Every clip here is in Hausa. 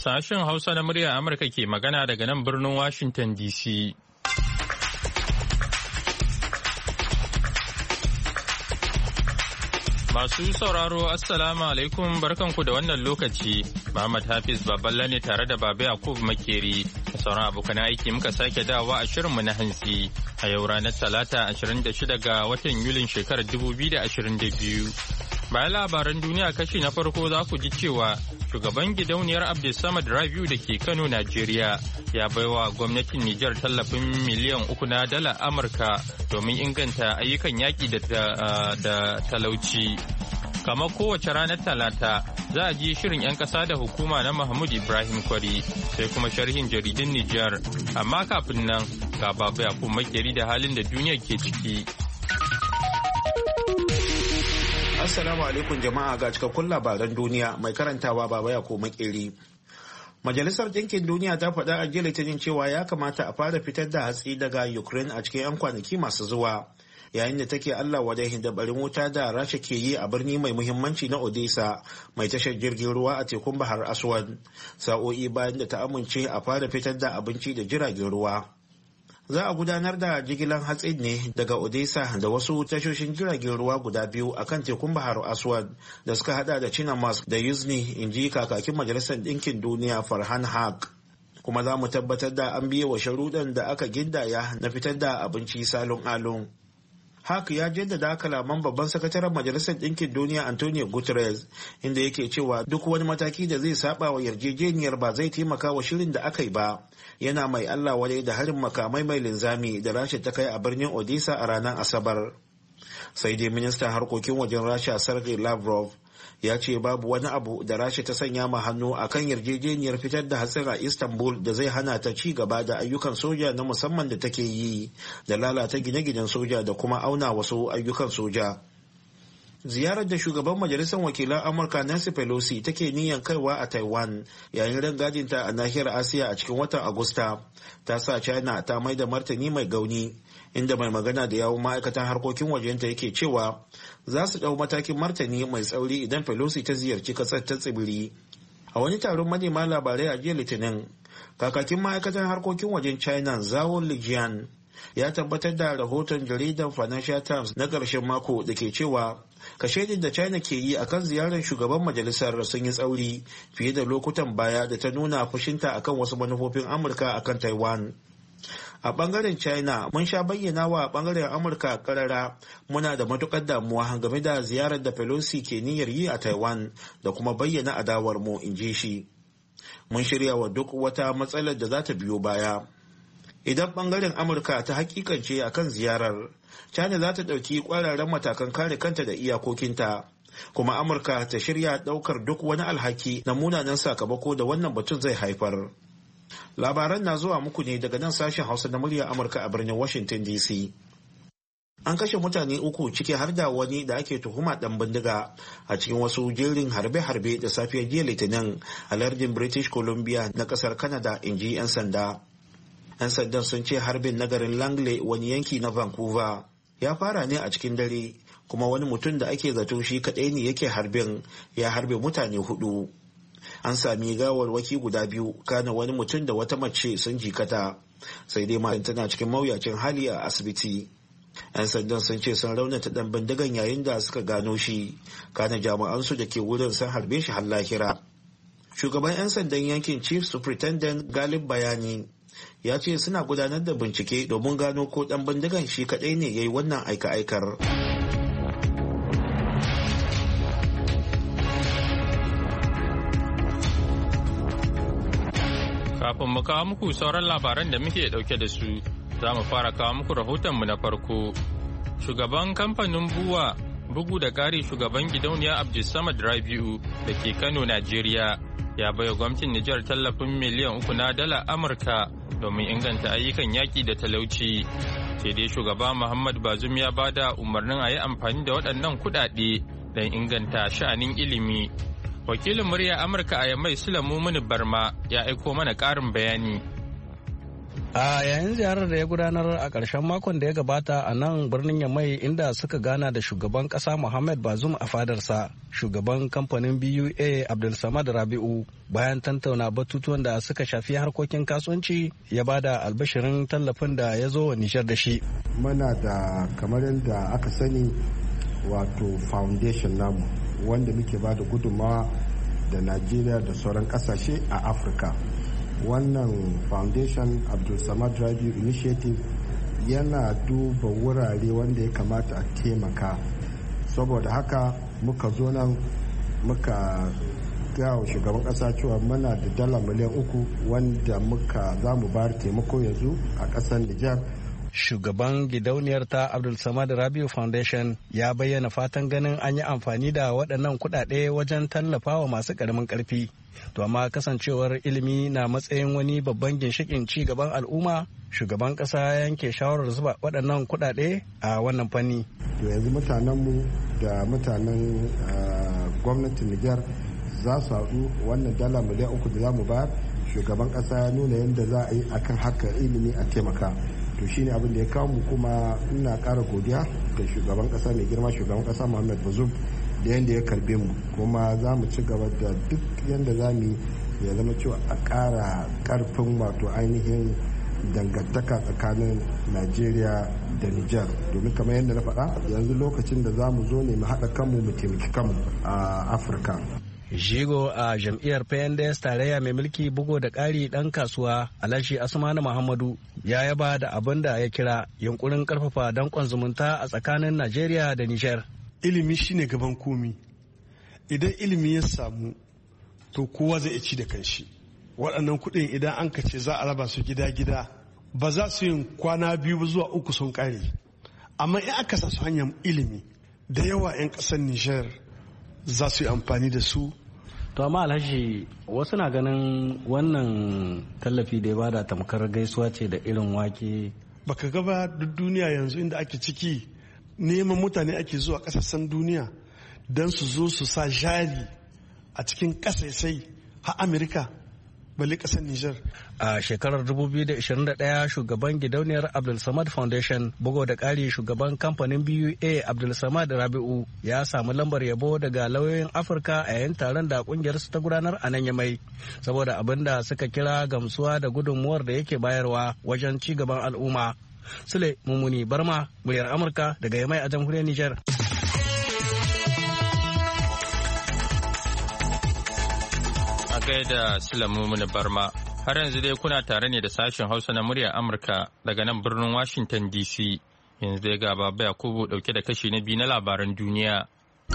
Sashen Hausa na murya Amurka ke magana daga nan birnin Washington DC. Masu sauraro Assalamu alaikum barkanku da wannan lokaci. Muhammad Hafiz Baballa ne tare da Baba Yakub Makeri. Da sauran abokan aiki muka sake dawowa a shirinmu na hantsi a yau ranar Talata 26 ga watan Yulin shekarar 2022. Bayan labaran duniya kashi na farko za ku ji cewa shugaban gidauniyar Abdulsamad Rabiu da ke Kano, Najeriya ya baiwa gwamnatin Nijar tallafin miliyan 3 na dala Amurka domin inganta ayyukan yaƙi da talauci. Kamar kowace ranar Talata za a ji shirin 'yan ƙasa da hukuma na Mahmud Ibrahim Kwari sai kuma sharhin jaridun Nijar. Amma kafin nan ga Baba Yakub Makeri da halin da duniya ke ciki. Assalamu alaikum jama'a ga cikakkun labaran duniya mai karantawa Baba Yakub Makeri. Majalisar Ɗinkin Duniya ta faɗa a jiya Litinin cewa ya kamata a fara fitar da hatsi daga Ukraine a cikin 'yan kwanaki masu zuwa. Yayin da take Allah wadai da barin wuta da Rasha ke yi a birni mai muhimmanci na Odessa mai tashar jirgin ruwa a tekun Bahar Aswad, sa'o'i bayan da ta amince a fara fitar da abinci da jiragen ruwa. Za a gudanar da jigilar hatsin ne daga Odessa da wasu tashoshin jiragen ruwa guda biyu a kan tekun Bahar Aswad da suka hada da Chinamas da Yuzhny, in ji kakakin Majalisar Ɗinkin Duniya Farhan Haq. Kuma za mu tabbatar da an biye wa sharuɗan da aka gindaya na fitar da abinci salon alon. Haq ya jaddada kalaman babban sakataren Majalisar Ɗinkin Duniya Antonio Guterres, inda yake cewa duk wani mataki da zai saba wa yarjejeniyar ba zai taimaka wa shirin da aka yi ba. Yana mai Allah wadai da harin makamai mai linzami da Rasha ta kai a birnin Odessa a ranar Asabar. Sai dai ministan harkokin wajen Rasha Sergei Lavrov ya ce babu wani abu da Rasha ta sanya ma hannu a kan yarjejeniyar fitar da hatsin a Istanbul da zai hana ta ci gaba da ayyukan soja na musamman da take yi da lalata gine-ginen soja da kuma auna wasu ayyukan soja. Ziyarar da shugaban majalisar wakilan Amurka Nancy Pelosi take niyyar kaiwa a Taiwan yayin rangadinta a nahiyar Asiya a cikin watan Agusta ta sa China ta mai da martani mai gauni, inda mai magana da yawun ma'aikatan harkokin wajenta yake cewa za su ɗau matakin martani mai tsauri idan Pelosi ta ziyarci ƙasar ta tsibiri. A wani taron manema labarai a jiya Litinin, kakakin ma'aikatan harkokin wajen China Zhao Lijian ya tabbatar da rahoton jaridar Financial Times na ƙarshen mako da ke cewa kashedin da China ke yi akan ziyarar shugaban majalisar sun yi tsauri fiye da lokutan baya da ta nuna fushinta akan wasu manufofin Amurka akan Taiwan. A bangaren China mun sha bayyana wa bangaren Amurka karara muna da matukar damuwa game da ziyarar da Pelosi ke niyyar yi a Taiwan da kuma bayyana adawar mu, in ji shi. Mun shirya wa duk wata matsalar da za ta biyo baya. Idan bangaren Amurka ta hakikance a kan ziyarar, China za ta ɗauki ƙwararren matakan kare kanta da iyakokinta, kuma Amurka ta shirya ɗaukar duk wani alhaki na munanan sakamako da wannan batun zai haifar. Labaran na zuwa muku ne daga nan sashen Hausa na murya Amurka a birnin Washington DC. An kashe mutane 3 ciki har da wani da ake tuhuma ɗan bindiga a cikin wasu jerin harbe-harbe da safiyar jiya Litinin a lardin British Columbia na ƙasar Canada, in ji 'yan sanda. 'Yan sandan sun ce harbin na garin Langley, wani yanki na Vancouver, ya fara ne a cikin dare, kuma wani mutum da ake zato shi kaɗai ne yake harbin ya harbe mutane 4. An sami gawarwaki guda 2, kana wani mutum da wata mace sun jikata, sai dai matan tana cikin mawuyacin hali a asibiti. 'Yan sandan sun ce sun raunata ɗan bindigan yayin da suka gano shi, kana jami'ansu da ke wurin sun harbe shi har lahira. Shugaban 'yan sandan yankin Chief Superintendent Galib Bayani ya ce suna gudanar da bincike domin gano ko ɗan bindigan shi kaɗai ne ya yi wannan aika-aikar. Kafin mu kawo muku sauran labaran da muke ɗauke da su, za mu fara kawo muku rahotonmu na farko. Shugaban kamfanin Buwa, bugu da ƙari shugaban gidauniya Abdulsamad Rabiu da ke Kano, Najeriya, ya baiwa gwamnatin Nijar tallafin miliyan 3 na dala Amurka domin inganta ayyukan yaƙi da talauci. Sai dai shugaba Muhammad Bazoum ya ba da umarnin a yi amfani da waɗannan kuɗaɗe don inganta sha'anin ilimi. Wakilin murya Amurka a Yamai Sulaimu Muni Barma ya aiko mana ƙarin bayani. A yayin ziyarar da ya gudanar a ƙarshen makon da ya gabata a nan birnin Yamai inda suka gana da shugaban ƙasa Muhammad Bazoum a fadarsa, shugaban kamfanin BUA Abdulsamad Rabi'u bayan tantauna batutuwan da suka shafi harkokin kasuwanci ya bada albashirin tallafin da ya zo wa Nijar da shi. Muna da kamar yadda aka sani wato foundation namu wanda muke bada gudunmawa da Najeriya da sauran ƙasashe a Afirka. Wannan foundation Abdulsamad Rabi'u Initiative yana duba wurare wanda ya kamata a taimaka, saboda haka muka zo nan muka gawa shugaban kasa cewa muna da dala miliyan 3 wanda muka za mu bayar taimako yanzu a kasar Nijar. Shugaban gidauniyar ta Abdulsamad Rabi'u Foundation ya bayyana fatan ganin an yi amfani da waɗannan kuɗaɗe wajen tallafawa masu ƙaramin ƙarfi. To amma kasancewar ilimi na matsayin wani babban ginshikin ci gaban al'umma, shugaban ƙasa ya yanke shawarar zuba waɗannan kuɗaɗe a wannan fanni. To yanzu mutanenmu da mutanen gwamnatin Nijar za su haɗu wannan dala miliyan 3 da za mu bayar. Shugaban ƙasa ya nuna yadda za a yi akan haka ilimi a taimaka. To shine abin da ya kawo mu, kuma ina ƙara godiya ga shugaban ƙasa mai girma shugaban ƙasa Muhammad Bazoum da yadda ya karbe mu, kuma za mu ci gaba da duk yadda za mu ya zama cewa a ƙara ƙarfin wato ainihin dangantaka tsakanin Najeriya da Nijar, domin kamar yadda na faɗa yanzu lokacin da za mu zo ne mu haɗa kanmu mu taimaki kanmu a Afirka. Jigo a jam'iyyar PNDS tarayya mai mulki bugo da ƙari ɗan kasuwa Alhaji Asmanu Muhammadu ya yaba da abin da ya kira yunkurin ƙarfafa danƙon zumunta a tsakanin Najeriya da Nijar. Ilimi shine gaban komi. Idan ilimi ya samu to kowa zai ci da kanshi. Waɗannan kuɗin idan an kace za a raba su gida-gida ba za su yin kwana 2 zuwa 3 sun ƙare. Amma in aka sa su hanyar ilimi da yawa 'yan ƙasar Nijar za su yi amfani da su. To amma Alhaji, wasu na ganin wannan tallafi da ya bada tamkar gaisuwa ce da irin wake. Baka gaba duk duniya yanzu inda ake ciki neman mutane ake zuwa kasashen duniya don su zo su sa jari a cikin ƙasashe har Amerika balle ƙasar Nijar. A shekarar 2021 shugaban gidauniyar Abdulsamad Foundation bugo da ƙari shugaban kamfanin BUA Abdulsamad Rabi'u ya samu lambar yabo daga lauyoyin Afirka a yayin taron da kungiyar su ta gudanar a nan Yamai saboda abin da suka kira gamsuwa da gudunmuwar da yake bayarwa wajen ci gaban al'umma. Sule Mumuni Barma, muryar Amurka daga Yamai a jamhuriyar Nijar. A gaida Sule Mumuni Barma, har yanzu dai kuna tare ne da sashen Hausa na muryar Amurka daga nan birnin Washington DC. Yanzu dai ga Baba Yakubu dauke da kashi na 2 na labaran duniya.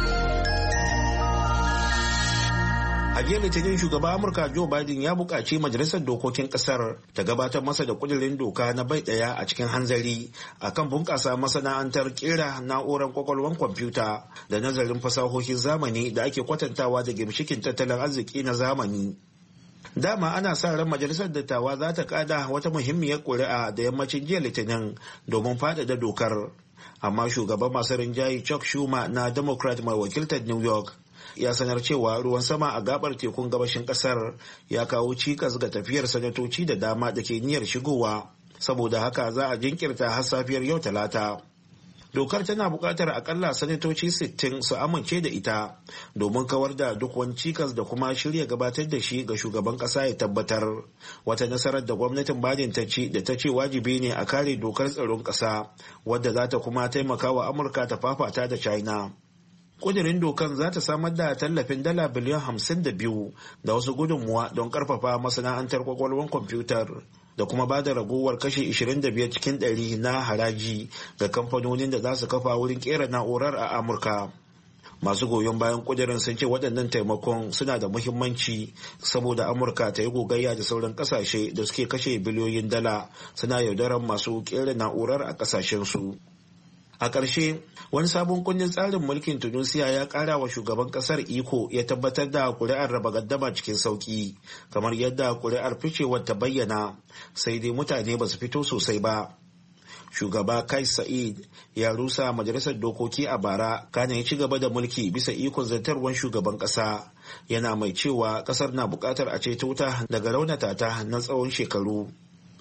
A jiya Litinin shugaban Amurka Joe Biden ya buƙaci majalisar dokokin ƙasar ta gabatar masa da ƙudurin doka na bai ɗaya a cikin hanzari akan bunƙasa masana'antar ƙera na'urar kwakwalwar kwamfuta da nazarin fasahohin zamani da ake kwatantawa da gimshikin tattalin arziki na zamani. Dama ana sa ran majalisar dattawa za ta kada wata muhimmiyar ƙuri'a da yammacin jiya Litinin domin faɗaɗa dokar. Amma shugaban masu rinjaye Chuck Schumer na Democrat mai wakiltar New York ya sanar cewa ruwan sama a gabar tekun gabashin kasar ya kawo cikas ga tafiyar sanatoci da dama da ke niyyar shigowa, saboda haka za a jinkirta har safiyar yau Talata. Dokar tana buƙatar akalla sanatoci 60 su amince da ita domin kawar da duk wani cikas da kuma shirya gabatar da shi ga shugaban ƙasa ya tabbatar. Wata nasarar da gwamnatin Biden ta ci da ta ce wajibi ne a kare dokar tsaron ƙasa wadda za ta kuma taimaka wa Amurka ta fafata da China. Kudirin dokan za ta samar da tallafin dala biliyan 52 da wasu gudunmuwa don karfafa masana'antar kwakwalwar kwamfutar da kuma ba da ragowar kashi 25 cikin 100 na haraji ga kamfanonin da za su kafa wurin kera na'urar a Amurka. Masu goyon bayan kudirin sun ce waɗannan taimakon suna da muhimmanci saboda Amurka ta yi gogayya da sauran ƙasashe da suke kashe biliyoyin dala suna yaudarar masu kera na'urar a ƙasashensu. A ƙarshe, wani sabon kundin tsarin mulkin Tunisia ya ƙara wa shugaban ƙasar iko ya tabbatar da kuri'ar raba gaddama cikin sauƙi, kamar yadda kuri'ar ficewar ta bayyana, sai dai mutane ba su fito sosai ba. Shugaba Kais Sa'id ya rusa majalisar dokoki a bara, kana ya ci gaba da mulki bisa ikon zartarwar shugaban ƙasa, yana mai cewa ƙasar na buƙatar a ceto ta daga raunata ta na tsawon shekaru.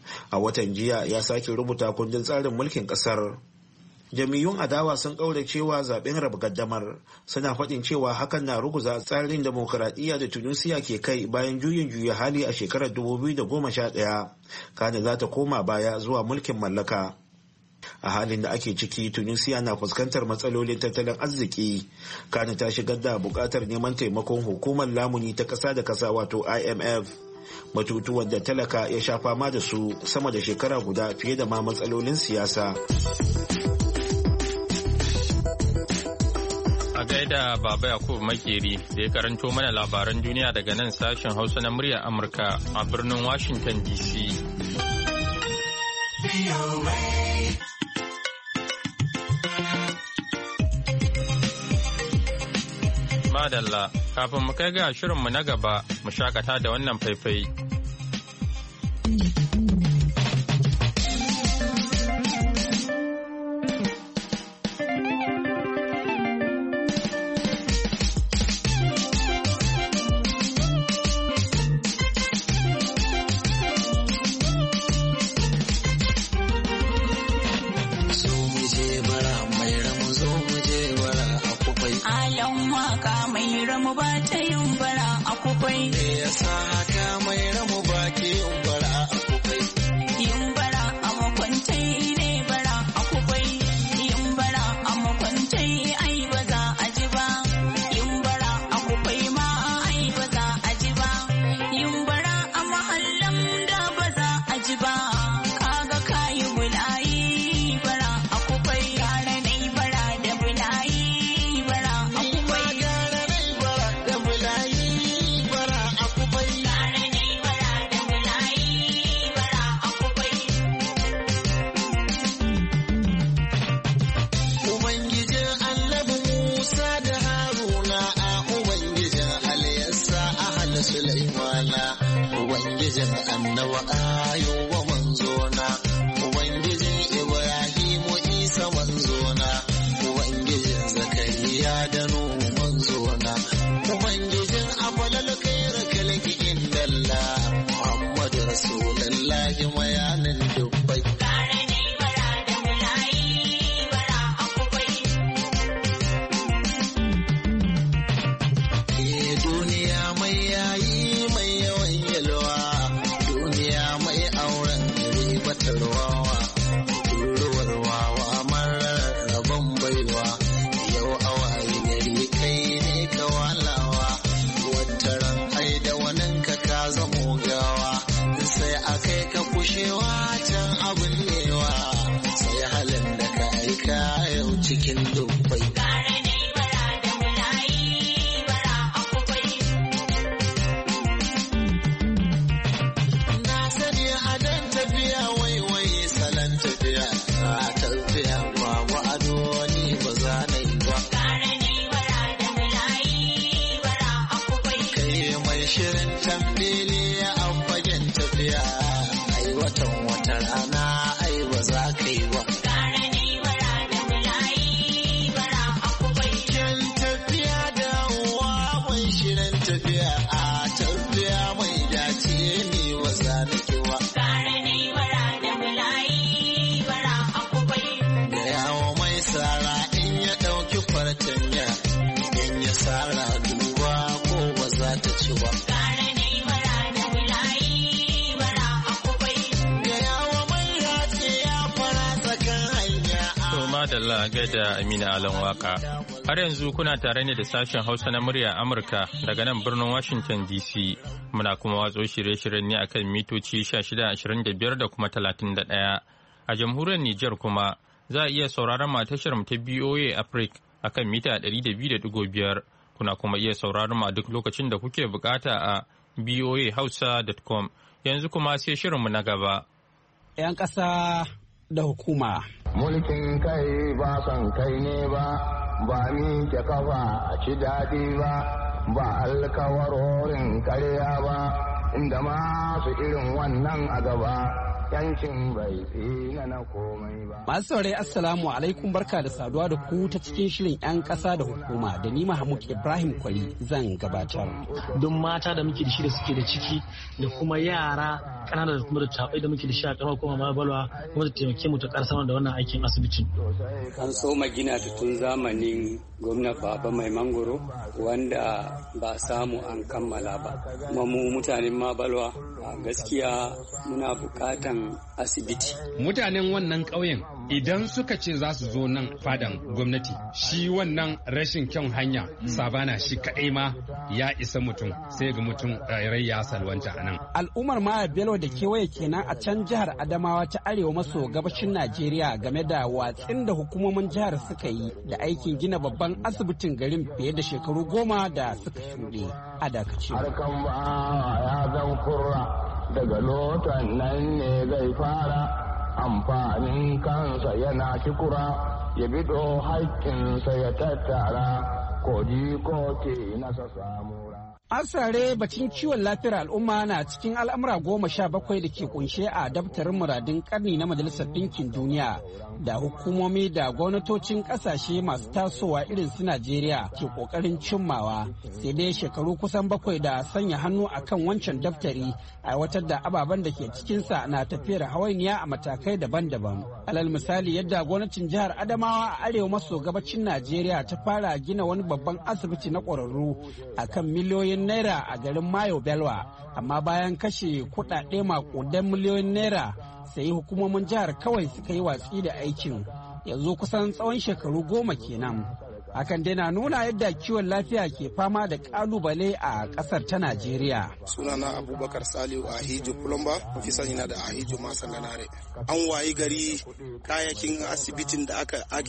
A watan jiya ya sake rubuta kundin tsarin mulkin kasar. Jami'un adawa sun cewa zaben raba gaddamar, suna faɗin cewa hakan na ruguza tsarin demokuraɗiyya da Tunisia ke kai bayan juyin juya hali a shekarar 2011, kana za ta koma baya zuwa mulkin mallaka. A halin da ake ciki, Tunisia na fuskantar matsalolin tattalin arziki, kana ta shigar da buƙatar neman taimakon hukumar lamuni ta ƙasa da ƙasa wato IMF, batutuwan da talaka ya sha fama da su sama da shekara guda fiye da ma matsalolin siyasa. A gaida Baba Yakubu Makeri da ya karanto mana labaran duniya daga nan sashen Hausa na muryar Amurka a birnin Washington DC. Madalla, kafin mu kai ga shirinmu na gaba, mu shakata da wannan faifai. Ubangijin annawa ayowa manzona, Ubangijin Ibrahimu Isa manzona, Ubangijin Zakariya da Nuhu manzona, Ubangijin Afalal Khairu Kalki Indalla, Muhammadu Rasulullahi mayanin dubbai. Cikin dubbai. Na sani adan tafiya waiwai salon tafiya, a tafiya babu ado ni ba za na yi ba. Kai mai shirin tambili a fagen tafiya, ai watan wata rana ai ba za ka yi ba. Madalla gaida Amina Alan Waka. Har yanzu kuna tare ne da sashen Hausa na murya Amurka daga nan birnin Washington DC. Muna kuma watso shirye-shiryen ne akan mitoci 1625 da kuma 31. A jamhuriyar Nijar kuma za a iya sauraron matashar ta BOA Africa akan mita 200.5. Kuna kuma iya sauraron ma duk lokacin da kuke bukata a boahausa.com. Yanzu kuma sai shirinmu na gaba. 'Yan ƙasa da hukuma. Mulkin kai ba son kai ne ba, ba ni ke kafa a ci daɗi ba, ba alkawarorin karya ba, inda masu irin wannan a gaba, yancin bai tsina na komai ba. Masu saurari assalamu alaikum, barka da saduwa da ku ta cikin shirin 'yan ƙasa da hukuma da ni Mahmud Ibrahim Kwali zan gabatar. Don mata da muke da shi da suke da ciki da kuma yara ƙanana da kuma da tabai da muke da shi a ƙaramar kuma Mabalwa kuma da taimake mu ta ƙarsar da wannan aikin asibitin. An so magina ta tun zamanin gwamna Baba Mai Mangoro wanda ba samu an kammala ba. Kuma mu mutanen Mabalwa a gaskiya muna buƙatan asibiti. Mutanen wannan ƙauyen idan suka ce za su zo nan fadan gwamnati, shi wannan rashin kyan hanya sabana shi kaɗai ma ya isa mutum, sai ga mutum rai ya salwanta a nan. Al'ummar Maya Bello da kewaye kenan a can jihar Adamawa ta arewa maso gabashin Najeriya game da watsin da hukumomin jihar suka yi da aikin gina babban asibitin garin fiye da shekaru 10 da suka shuɗe. A dakace. Harkan ba ya zan kurra daga lotan nan ne zai fara amfanin kansa yana kikura ya bido haƙƙinsa ya tattara koji ko ke nasa samura. Asare batun kiwon lafiyar al'umma na cikin al'amura 17 da ke kunshe a daftarin muradun karni na Majalisar Ɗinkin Duniya da hukumomi da gwamnatocin ƙasashe masu tasowa irin su Najeriya ke ƙoƙarin cimmawa. Sai dai shekaru kusan 7 da sanya hannu akan wancan daftari, aiwatar da ababen da ke cikinsa na tafiyar hawainiya a matakai daban-daban. Alal misali yadda gwamnatin jihar Adamawa a arewa maso gabacin Najeriya ta fara gina wani babban asibiti na ƙwararru akan miliyoyin naira a garin Mayo Belwa, amma bayan kashe kuɗaɗe makudan miliyoyin naira sai hukumomin jihar kawai suka yi watsi da aikin. Yanzu kusan tsawon shekaru 10 kenan. Hakan dai na nuna yadda kiwon lafiya ke fama da kalubale a kasar ta Najeriya. Sunana Abubakar Saliu Ahijo Plumber, ofisa yana da Ahijo Masanganare. An wayi gari kayakin asibitin da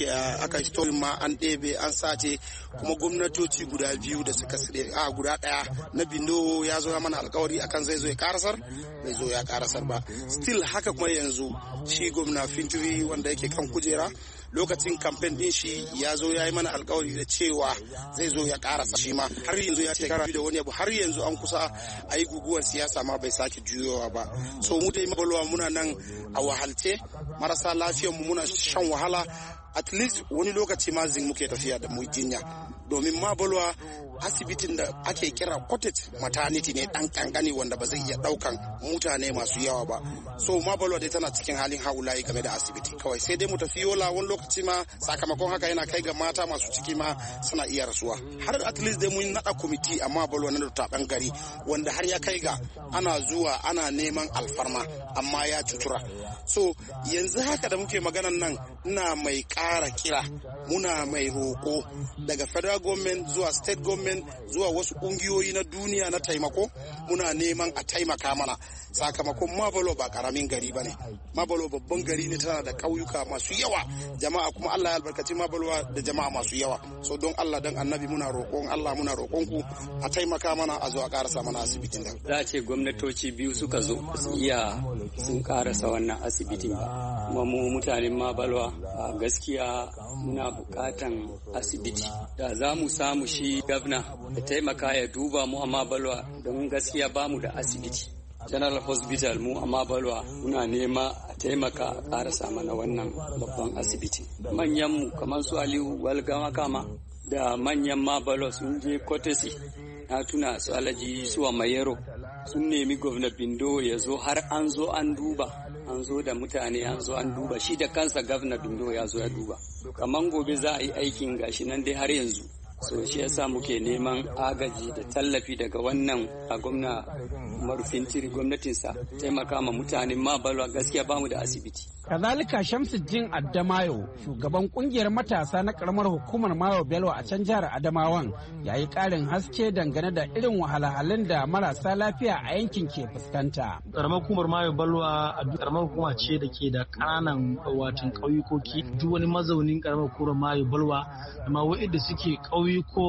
aka storin ma an ɗebe an sace, kuma gwamnatoci guda biyu da suka guda ɗaya na Bindo ya zo ya mana alkawari akan zai zo ya karasar, bai zo ya karasar ba. Still haka kuma yanzu shi gwamna Fintiri wanda yake kan kujera lokacin kamfen din shi ya zo ya yi mana alkawari da cewa zai zo ya karasa shi ma har yanzu ya ce da wani abu, har yanzu an kusa a yi guguwar siyasa ma bai sake juyowa ba. So mu dai Mabalwa muna nan a wahalce, marasa lafiyar mu muna shan wahala, at least wani lokaci ma muke tafiya da mu jinya, domin Mabalwa asibitin da ake kira cottage maternity ne dan kankani wanda ba zai iya daukan mutane masu yawa ba. So Mabalwa dai tana cikin halin haulayi game da asibiti, kawai sai dai mu tafi Yola wani lokaci ma sakamakon haka yana kai ga mata masu ciki ma suna iya rasuwa. Har at least dai mun nada kwamiti a Mabalwa na taban gari wanda har ya kai ga ana zuwa ana neman alfarma amma ya cutura. So yanzu haka da muke maganan nan ina mai ƙara kira, muna mai roƙo daga federal government zuwa state government zuwa wasu ƙungiyoyi na duniya na taimako, muna neman a taimaka mana sakamakon Mabalwa ba ƙaramin gari ba ne. Mabalwa babban gari ne, tana da ƙauyuka masu yawa, jama'a kuma Allah ya albarkaci Mabalwa da jama'a masu yawa. So don Allah don annabi muna roƙon Allah, muna roƙon ku a taimaka mana a zo a ƙarasa mana asibitin nan. Za a ce gwamnatoci biyu suka zo su iya sun ƙarasa wannan asibitin ba, kuma mu mutanen Mabalwa a gaskiya muna buƙatan asibiti. Da za mu samu shi gavna da taimaka ya duba mu a Mabalwa, don gaskiya ba mu da asibiti. General Hospital mu a Mabalwa muna nema a taimaka a ƙarasa mana wannan babban asibiti. Manyanmu kamar su Aliyu Walgama Kama da manyan Mabalwa sun je Kotesi, na tuna su Alhaji Suwa Mayero sun nemi gwamna Bindo ya zo, har an zo an duba, an zo da mutane an zo an duba, shi da kansa gwamna Bindo ya zo ya duba. Kaman gobe za a yi aikin gashi nan dai har yanzu. So shi yasa muke neman agaji da tallafi daga wannan a gwamna Marufintiri gwamnatinsa taimaka ma mutanen Mabalwa, gaskiya bamu da asibiti. Kazalika Shamsuddin Addamayo, shugaban kungiyar matasa na karamar hukumar Mayo Bello a can jihar Adamawan, ya yi ƙarin haske dangane da irin wahalhalun da marasa lafiya a yankin ke fuskanta. Karamar hukumar Mayo Bello a karamar hukuma ce da ke da ƙananan watan ƙauyukoki. Duk wani mazaunin karamar hukumar Mayo Bello, amma waɗanda suke ƙauyuko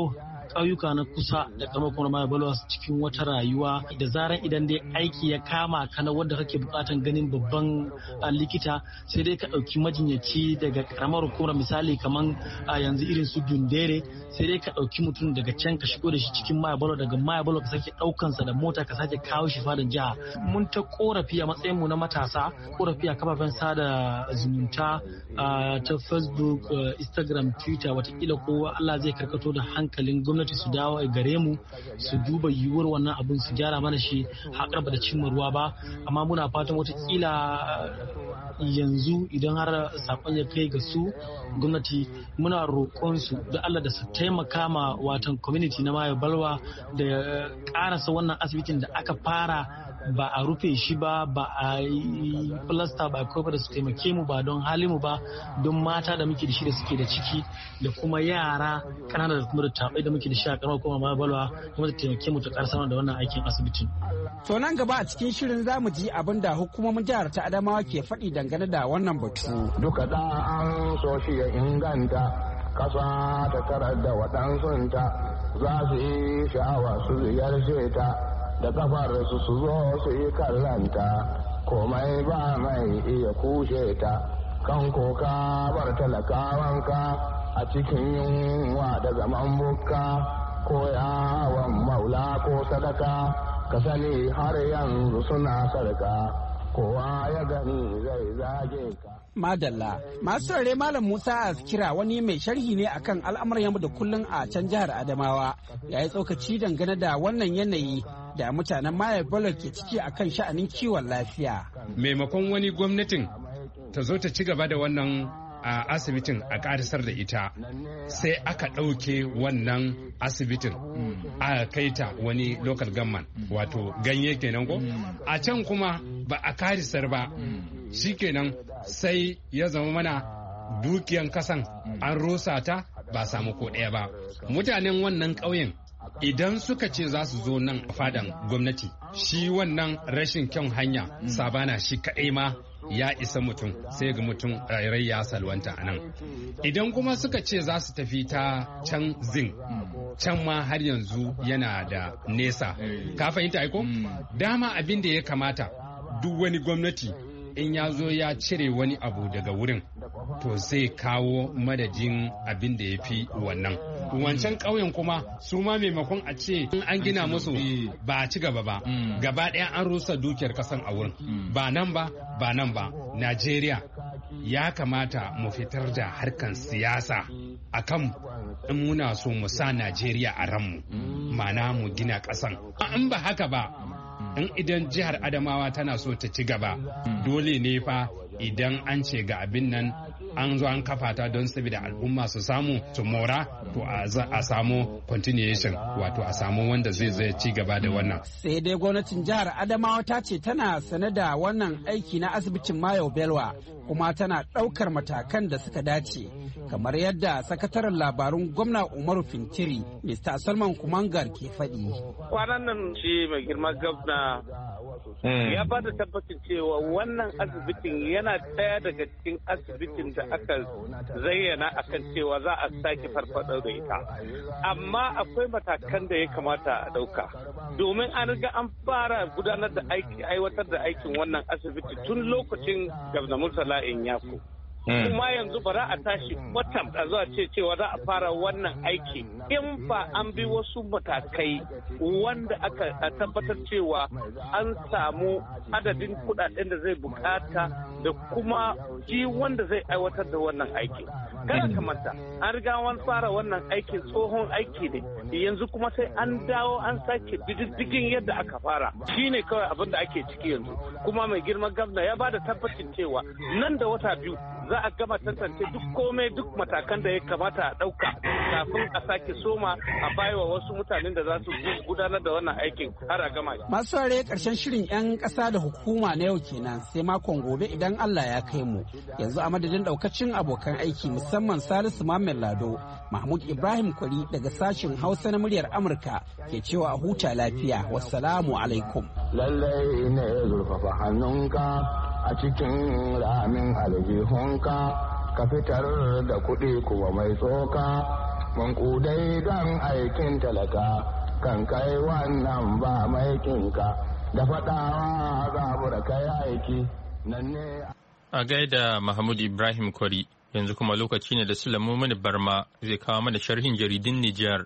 ƙauyuka na kusa da karamar kuma mai balwa cikin wata rayuwa da zaran idan dai aiki ya kama ka na wanda kake bukatan ganin babban likita sai dai ka ɗauki majinyaci daga karamar hukumar misali kaman yanzu irin su Dundere sai dai ka ɗauki mutum daga can ka shigo da shi cikin mai balwa daga mai balwa ka sake ɗaukansa da mota ka sake kawo shi fadan jiha. Mun ta korafi a matsayin mu na matasa, korafi a kafafen sada zumunta ta Facebook, Instagram, Twitter, watakila ko Allah zai karkato da hankalin gwamnati su dawo gare mu su duba yiwuwar wannan abin su gyara mana shi haƙar ba da cimma ruwa ba, amma muna fatan watakila yanzu idan har sakon ya kai ga su gwamnati muna roƙon su da Allah da su taimaka ma watan community na Mayo Balwa da ƙarasa wannan asibitin da aka fara ba a rufe shi ba a yi filasta ba a da su taimake mu ba don halimu ba don mata da muke da shi da suke da ciki da kuma yara kanana da kuma da tabai da muke da shi a karamar kuma ma balwa kuma da taimake mu ta karsa da wannan aikin asibitin. To nan gaba a cikin shirin za mu ji abin da hukumomin jihar ta Adamawa ke faɗi dangane da wannan batu. Duka da an so shi ya inganta kasa ta tarar da waɗansunta za su yi sha'awa su ziyarce ta da kafar su zo su yi kallanta komai ba mai iya kushe ta kan koka bar talakawanka a cikin yunwa da zaman bukka ko yawon maula ko sadaka ka sani har yanzu suna sarka kowa ya gani zai zage ka. Madalla, masu rare Malam Musa Askira wani mai sharhi ne akan al'amuran yamma da kullun a can jihar Adamawa ya yi tsokaci dangane da wannan yanayi da mutanen Mayo Balwa ke ciki akan sha'anin kiwon lafiya. Maimakon wani gwamnatin ta zo ta ci gaba da wannan a asibitin a ƙarisar da ita sai aka ɗauke wannan asibitin a kai ta wani local government wato ganye kenan ko a can kuma ba a ƙarisar ba shikenan sai ya zama mana dukiyan kasan an rusa ta ba samu ko ɗaya ba. Mutanen wannan ƙauyen idan suka ce za su zo nan a fadan gwamnati shi wannan rashin kyan hanya sabana shi kaɗai ma ya isa mutum sai ga mutum rai ya salwanta a nan. Idan kuma suka ce za su tafi ta can zin can ma har yanzu yana da nesa. Ka fahimta aiko? Dama abin da ya kamata duk wani gwamnati in ya zo ya cire wani abu daga wurin to zai kawo madadin abin da ya fi wannan. Wancan ƙauyen kuma su ma maimakon a ce an gina musu ba a ci gaba ba gaba ɗaya an rusa dukiyar kasan a wurin ba nan ba Najeriya ya kamata mu fitar da harkan siyasa akan in muna so mu sa Najeriya a ranmu mana mu gina kasan in ba haka ba in idan jihar Adamawa tana so ta ci gaba dole ne fa idan an ce ga abin nan an zo an kafa ta don saboda al'umma su samu su mora to a samu continuation wato a samu wanda zai ci gaba da wannan. Sai dai gwamnatin jihar Adamawa ta ce tana sane da wannan aiki na asibitin Mayo Balwa kuma tana ɗaukar matakan da suka dace kamar yadda sakataren labarun gwamna Umaru Fintiri Mr. Salman Kumangar ke faɗi. Kwanan nan shi mai girma gwamna ya ba da tabbacin cewa wannan asibitin yana ɗaya daga cikin asibitin da aka zayyana akan cewa za a sake farfaɗo da ita amma akwai matakan da ya kamata a ɗauka domin an riga an fara gudanar da aiwatar da aikin wannan asibiti tun lokacin gwamna Murtala Inyako. Kuma yanzu ba za a tashi kwatam a zuwa cewa za a fara wannan aiki in ba an bi wasu matakai wanda aka tabbatar cewa an samu adadin kudaden da zai bukata da kuma shi wanda zai aiwatar da wannan aiki. Kada ka manta an riga an fara wannan aiki tsohon aiki ne yanzu kuma sai an dawo an sake diddigin yadda aka fara shine kawai abin da ake ciki yanzu kuma mai girman gwamna ya bada tabbacin cewa nan da wata biyu za a gama tantance duk matakan da ya kamata a ɗauka kafin a sake soma a baiwa wasu mutanen da za su gudanar da wannan aikin har a gama. Masu ware ƙarshen shirin 'yan ƙasa da hukuma na yau kenan sai makon gobe idan Allah ya kai mu. Yanzu a madadin ɗaukacin abokan aiki musamman Salisu Muhammad Lado, Mahmud Ibrahim Kwari daga sashen Hausa na muryar Amurka ke cewa a huta lafiya. Wassalamu alaikum. Lallai ne zurfafa hannunka a cikin ramin aljihunka ka fitar da kuɗi kuma mai tsoka mankudai don aikin talaka kan kai wannan ba maikinka da faɗawa zabura kai aiki nan ne. A gaida Mahmud Ibrahim Kwari, yanzu kuma lokaci ne da Sulaimu Mini Barma zai kawo mana sharhin jaridun Nijar.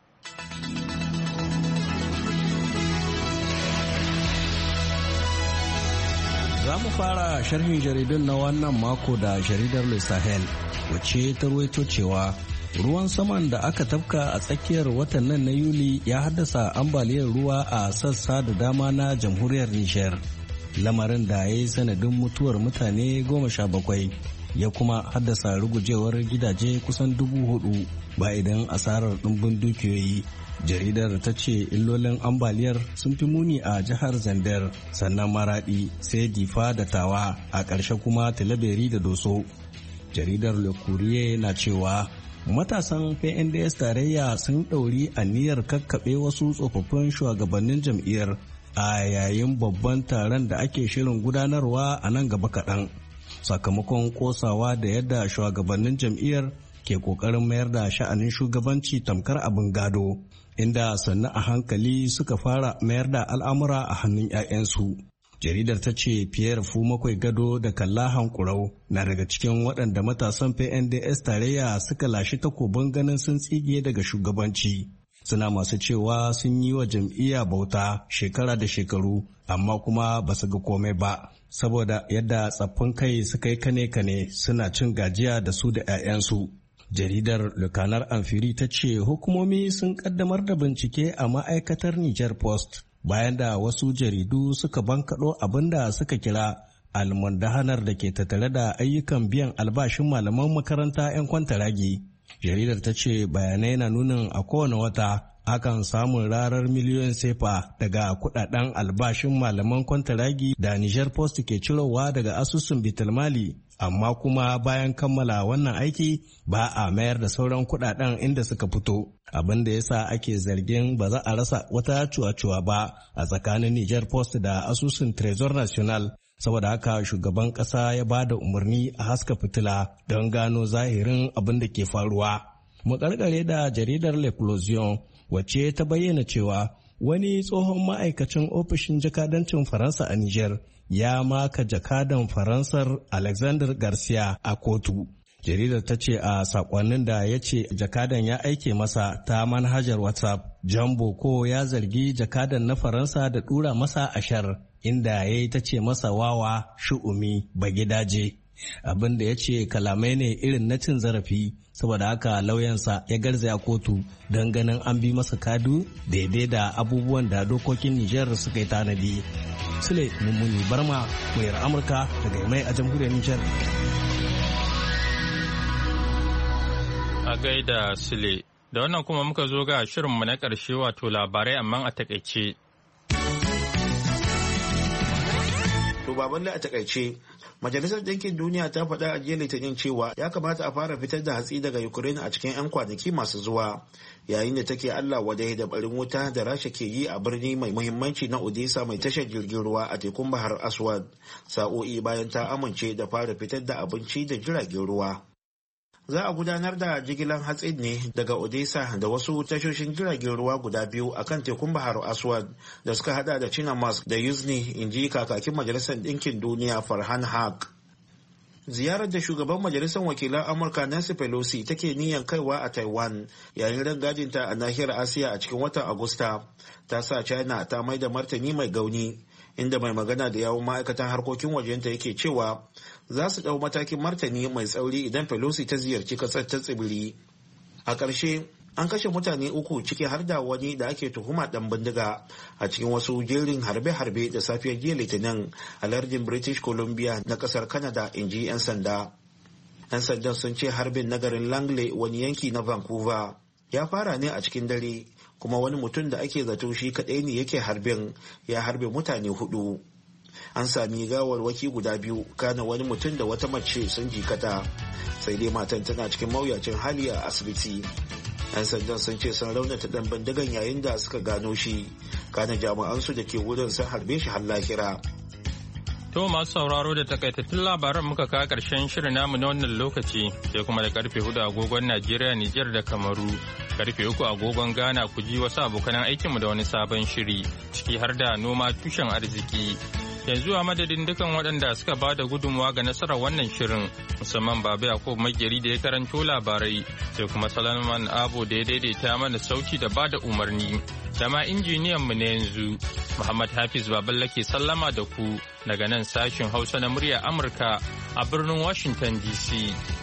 Za mu fara sharhin jaridun na wannan mako da jaridar Le Sahel, wacce ta ruwaito cewa ruwan saman da aka tafka a tsakiyar watan nan na Yuli ya haddasa ambaliyar ruwa a sassa da dama na jamhuriyar Nijar. Lamarin da ya yi sanadin mutuwar mutane 17 ya kuma haddasa rugujewar gidaje kusan 4,000 ba idan asarar ɗumbin dukiyoyi. Jaridar ta ce illolin ambaliyar sun fi muni a jihar Zandar, sannan Maradi, sai Difa da Tawa, a ƙarshe kuma Tilaberi da Doso. Jaridar Le Courrier na cewa matasan PNDS tarayya sun ɗauri aniyar kakkaɓe wasu tsofaffin shugabannin jam'iyyar a yayin babban taron da ake shirin gudanarwa a nan gaba kaɗan, sakamakon kosawa da yadda shugabannin jam'iyyar ke ƙoƙarin mayar da sha'anin shugabanci tamkar abin gado, inda sannu a hankali suka fara mayar da al'amura a hannun 'ya'yansu. Jaridar ta ce Pierre Fumakwai Gado da Kalla Hankurau na daga cikin waɗanda matasan PNDS tarayya suka lashe takobin ganin sun tsige daga shugabanci. Suna masu cewa sun yi wa jam'iyya bauta shekara da shekaru, amma kuma ba su ga komai ba, saboda yadda tsaffin kai suka yi kane-kane suna cin gajiya da su da 'ya'yansu. Jaridar Lukanar Amfiri ta ce hukumomi sun kaddamar da bincike a ma'aikatar Niger Post bayan da wasu jaridu suka bankaɗo abin da suka kira almundahanar da ke tattare da ayyukan biyan albashin malaman makaranta 'yan kwantaragi. Jaridar ta ce bayanai na nunin a kowane wata akan samun rarar miliyoyin sefa daga kudaden albashin malaman kwantaragi da Niger Post ke cirowa daga asusun Bitalmali, amma kuma bayan kammala wannan aiki ba a mayar da sauran kudaden inda suka fito, abin da yasa ake zargin ba za a rasa wata cuwa-cuwa ba a tsakanin Niger Post da asusun Trésor National. Saboda haka shugaban ƙasa ya ba da umarni a haska fitila don gano zahirin abin da ke faruwa. Mu karkare da jaridar L'Eclosion, wacce ta bayyana cewa wani tsohon ma'aikacin ofishin jakadancin Faransa a Niger ya maka jakadan Faransar Alexander Garcia a kotu. Jaridar ta ce a sakonnin da ya ce jakadan ya aike masa ta manhajar WhatsApp, Jan Boko ya zargi jakadan na Faransa da dura masa ashar, inda ya yi ta ce masa wawa, shu'umi, bagidaje. Abin da ya ce kalamai ne irin na cin zarafi, saboda haka lauyansa ya garzaya kotu don ganin an bi masa kadu daidai da abubuwan da dokokin Nijar suka yi tanadi. Sule Mummuni Barma, muryar Amurka daga mai a jamhuriyar Nijar. A gaida Sule, da wannan kuma muka zo ga shirinmu na ƙarshe, wato labarai amma a takaice. To baballe a takaice, Majalisar Ɗinkin Duniya ta faɗa a jiya Litinin cewa ya kamata a fara fitar da hatsi daga Ukraine a cikin 'yan kwanaki masu zuwa, yayin da take Allah wadai da barin wuta da Rasha ke yi a birni mai muhimmanci na Odessa mai tashar jirgin ruwa a tekun Bahar Aswad, sa'o'i bayan ta amince da fara fitar da abinci da jiragen ruwa. Za a gudanar da jigilar hatsin ne daga Odessa da wasu tashoshin jiragen ruwa guda biyu a kan tekun Bahar Aswad da suka hada da Chinamas da Yuzhny, in ji kakakin Majalisar Ɗinkin Duniya Farhan Haq. Ziyarar da shugaban Majalisar Wakilan Amurka Nancy Pelosi take niyyar kaiwa a Taiwan yayin rangadinta a nahiyar Asiya a cikin watan Agusta ta sa China ta mai da martani mai gauni, inda mai magana da yawun ma'aikatan harkokin wajenta yake cewa za su ɗau matakin martani mai tsauri idan Pelosi ta ziyarci ƙasar ta tsibiri. A ƙarshe, an kashe mutane 3 ciki har da wani da ake tuhuma ɗan bindiga a cikin wasu jerin harbe-harbe da safiyar jiya Litinin a lardin British Columbia na ƙasar Canada, in ji 'yan sanda. 'Yan sandan sun ce harbin na garin Langley, wani yanki na Vancouver, ya fara ne a cikin dare, kuma wani mutum da ake zato shi kaɗai ne yake harbin ya harbe mutane 4. An sami gawarwaki guda 2, kana wani mutum da wata mace sun jikata, sai dai matan tana cikin mawuyacin hali a asibiti. 'Yan sandan sun ce sun raunata ɗan bindigan yayin da suka gano shi, kana jami'ansu da ke wurin sun harbe shi har lahira. To masu sauraro da takaitattun labaran muka kawo ƙarshen shirin namu na wannan lokaci sai kuma da karfe 4 agogon Najeriya, Nijar da Kamaru. Karfe 3 agogon Ghana ku ji wasu abokanan aikinmu da wani sabon shiri ciki har da noma tushen arziki. Yanzu a madadin dukan waɗanda suka ba da gudunmawa ga nasarar wannan shirin musamman Baba Yakubu Makeri da ya karanto labarai sai kuma Salman Abo da ya daidaita mana sauti da ba da umarni. Da ma injiniyan mu na yanzu Muhammad Hafiz Baballa ke sallama da ku daga nan sashin Hausa na murya Amurka a birnin Washington DC.